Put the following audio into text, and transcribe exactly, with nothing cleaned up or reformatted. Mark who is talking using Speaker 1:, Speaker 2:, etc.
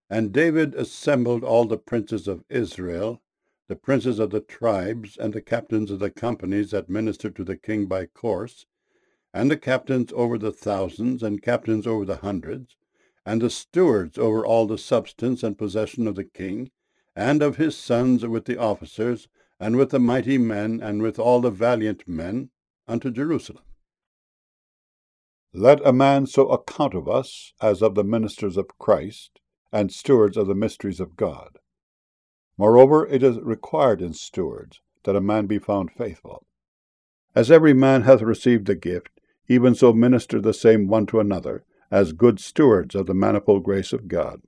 Speaker 1: And David assembled all the princes of Israel, the princes of the tribes, and the captains of the companies that ministered to the king by course, and the captains over the thousands, and captains over the hundreds, and the stewards over all the substance and possession of the king, and of his sons with the officers, and with the mighty men, and with all the valiant men, unto Jerusalem. Let a man so account of us as of the ministers of Christ, and stewards of the mysteries of God. Moreover, it is required in stewards that a man be found faithful. As every man hath received a gift, even so minister the same one to another, as good stewards of the manifold grace of God.